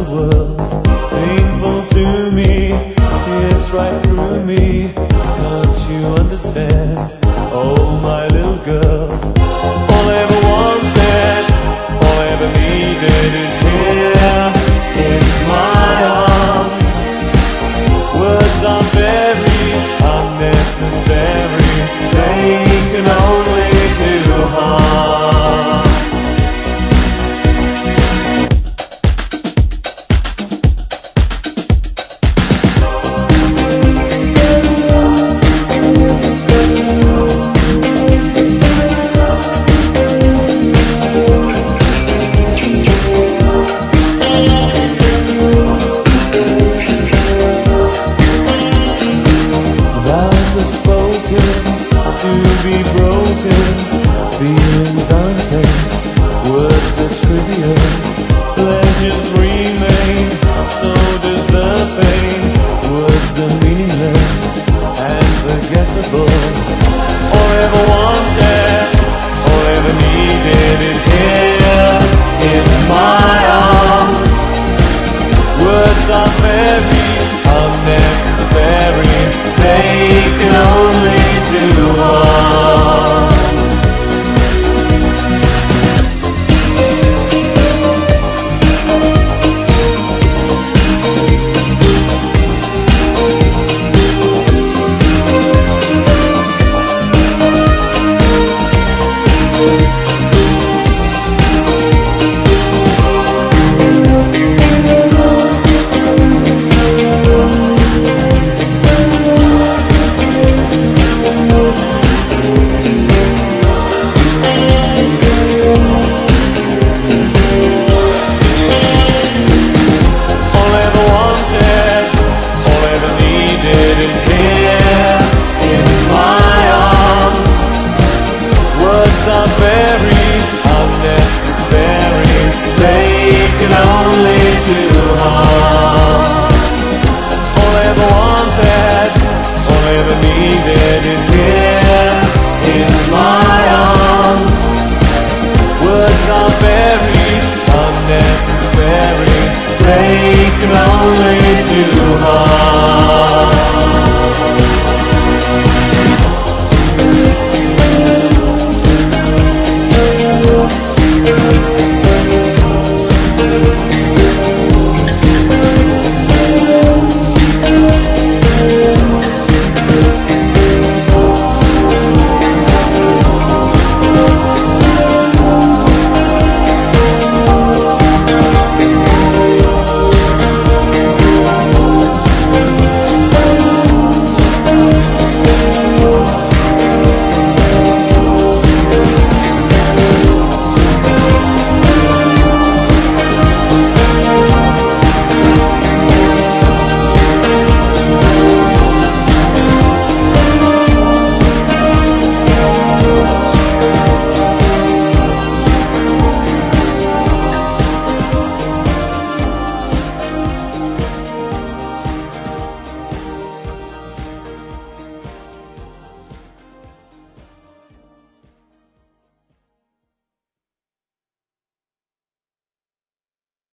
the world. Painful to me, it's right through me. Can't you understand? Oh, my little girl. All I ever wanted, all I ever needed is here in my arms. Words are very unnecessary, they can only do harm. To be broken, feelings intense, words are trivial, pleasures remain, so does the pain. Words are meaningless and forgettable. All I ever wanted, all I ever needed is here in my arms. Words are very unnecessary, they can only do harm. Are very unnecessary, they can only do harm. All I ever wanted, all I ever needed is here in my arms. Words are very unnecessary, they can only do harm.